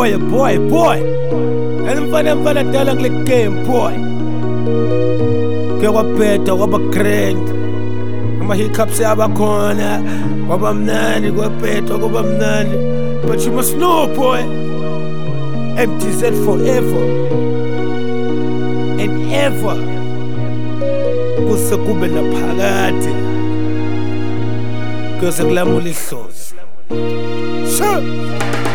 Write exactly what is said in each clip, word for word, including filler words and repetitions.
boy, boy, boy. And mfana mfana dala kule game boy. Kwabaphetha kwaba grand. Ama hiccups abakhona kwaba mnandi kwaphetha kwaba mnandi. But you must know boy, M T Z forever and ever. Kuse kube naphakade. Kuse kulamula ihlozi. Sure.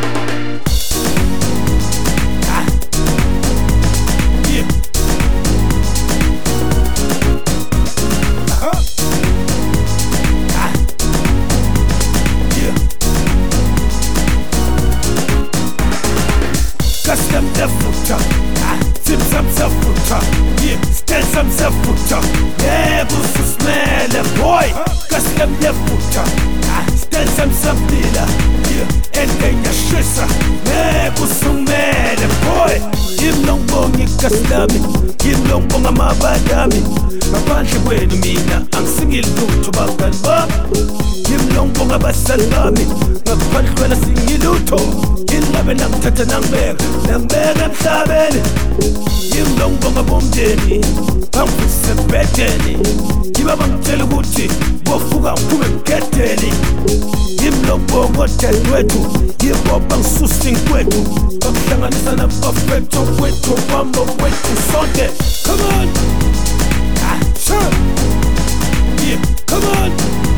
Custom self-footer, zip some self-footer, yeah, stand some self-footer, yeah, busu smell boy, custom self-footer, stand some self-dealer, yeah, and then your shissa, yeah, busu smell boy, him long bong ikasdami, him long bong amabadami, mapandle kwenu mina, angisingile lutho bakanba, him long bong abasalami, mapandle kwenu singile lutho. Ingabe nangithatha nangibeka nangibeka emhlabeni yimlongibonga bomndeni bangivuse ebhedeni yiba bangitshela ukuthi bofuka ngiphume emgedeni yimlongibonga odadewethu yibo bangisusa inkwethu bakuhlanganisa nabafethu kwethu bambo kwethu sonke. Come on, ah, sure, yeah, come on,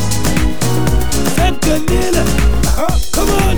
sekanile, uh-huh. Come on.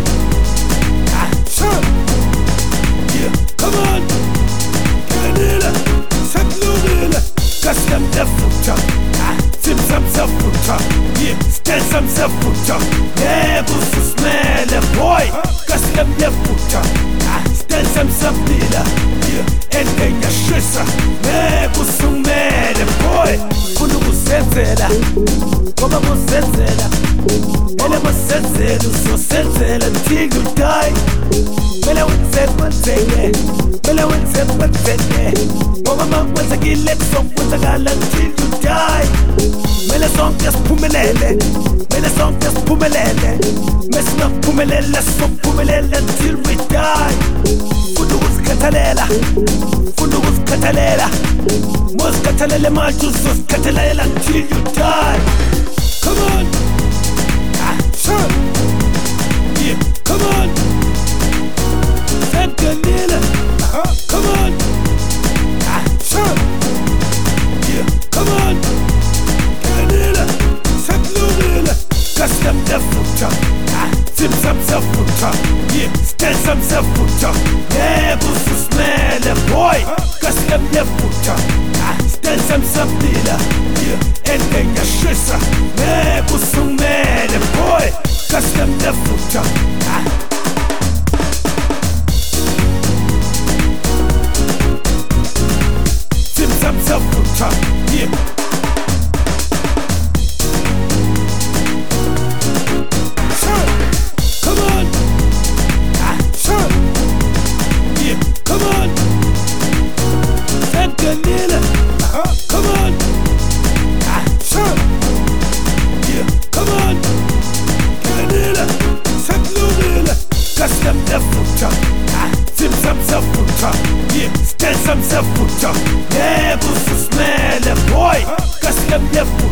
Come on, Canada, Satlunila, custom self-footer, zip some self-footer, yeah, stand some self-footer, yeah, busu smell boy, custom self-footer, stand some self-dealer, yeah, and then your shissa, yeah, busu smell boy, kunu musenzela, koba musenzela, ele musenzela, usosenzela until you die. Mela wenze kwenzeke, mela wenze kwenzeke, ngoba makwenzekile kuzokwenzakala until you die. Mela sonke siphumelele, mela sonke siphumelele, mesingaphumelela sophumelela until we die. Funa ukuzikhathalela, funa ukuzikhathalela, mozikhathalele manje uzosikhathalela until you die. Come on, ah, sure, yeah, come on. Sekanile, uh-huh. Come on, ah, sure, yeah, come on, Canada, Satlunila, custom self-footer, zip some self-footer, yeah, stand some self-footer, yeah, busu smell boy, custom self-footer, stand some self-dealer, yeah, and then your shissa, yeah, busu smell boy, custom self-footer. Some self-footer, yeah. Sure, come on, ah, sure, yeah, come on, Sekanile, uh-huh, come on, ah, sure, yeah, come on, Canada, Satlunila, custom self-footer, zip some self-footer, yeah, stand some self-footer, yeah, busu smell boy, custom self-footer.